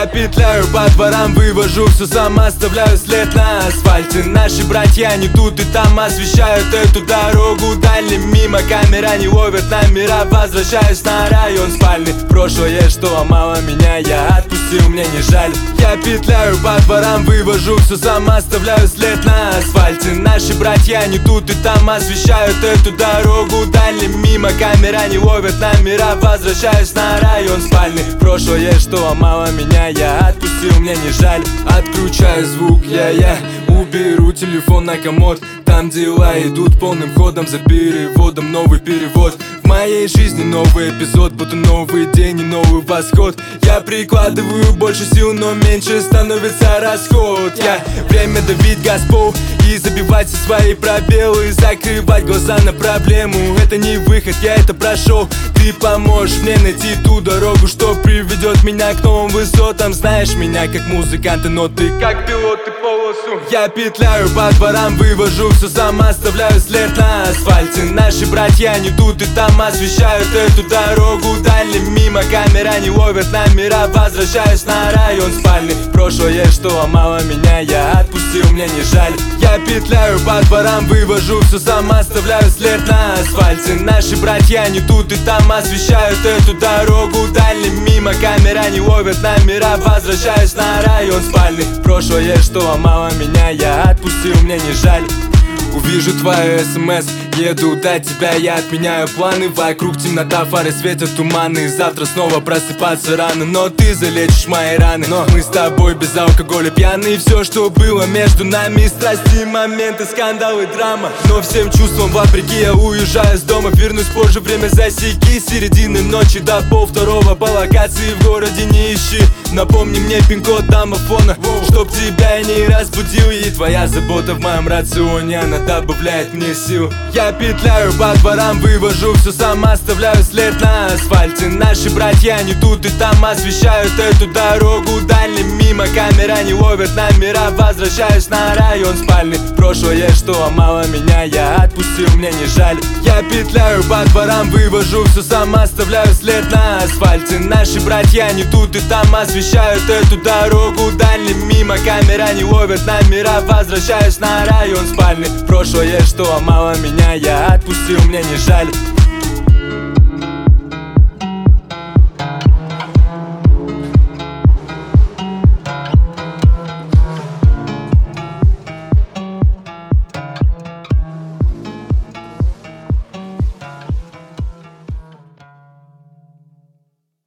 Я петляю по дворам, вывожу все сам, оставляю след на асфальте. Наши братья не тут и там освещают эту дорогу дальним. Мимо камера не ловят номера, возвращаюсь на район спальный. Прошлое, что ломало меня, я отпустил, мне не жаль. Я петляю по дворам, вывожу все сам, оставляю след на асфальте. Наши братья не тут и там освещают эту дорогу дальним. Мимо камера не ловят номера, возвращаюсь на район спальный. Прошлое, что ломало меня, я отпустил, мне не жаль. Отключаю звук, я уберу телефон на комод. Там дела идут полным ходом, за переводом новый перевод. В моей жизни новый эпизод, будто новый день и новый восход. Я прикладываю больше сил, но меньше становится расход. Время давить газ пол и забивать все свои пробелы, закрывать глаза на проблему. Это не выход, я это прошел. Ты поможешь мне найти ту дорогу, что приведет меня к новым высотам. Знаешь меня как музыканта, но ты как пилот и полосу. Я петляю по дворам, вывожу все сам, оставляю след на асфальте. Наши братья не тут и там освещают эту дорогу дальним. Мимо камера не ловят номера, возвращаюсь на район спальный. Прошлое, что ломало меня, я отпустил, мне не жаль. Я петляю по дворам, вывожу все сам, оставляю след на асфальте. Наши братья не тут и там освещают эту дорогу дальним. Мимо камера не ловят номера, возвращаюсь на район спальный. Прошлое, что ломало меня, я отпустил, мне не жаль. Увижу твою СМС, еду до тебя, я отменяю планы. Вокруг темнота, фары светят туманы. Завтра снова просыпаться рано, но ты залечишь мои раны. Но мы с тобой без алкоголя пьяны. И все, что было между нами, страсти, моменты, скандалы, драма. Но всем чувствам вопреки я уезжаю с дома. Вернусь позже, время засеки. Середины ночи до полвторого по локации в городе не ищи. Напомни мне пин-код домофона, чтоб тебя я не разбудил. И твоя забота в моем рационе, она добавляет мне сил. Я петляю по дворам, вывожу все сам, оставляю след на асфальте. Наши братья не тут и там освещают эту дорогу дальним. Мимо камера не ловят номера, возвращаюсь на район спальный. Прошлое, что ломало меня, я отпустил, мне не жаль. Я петляю по дворам, вывожу все сам, оставляю след на асфальте. Наши братья не тут и там освещают эту дорогу дальним. Мимо камера не ловят номера, возвращаюсь на район спальный. Прошлое, что ломало меня, я отпустил, мне не жаль.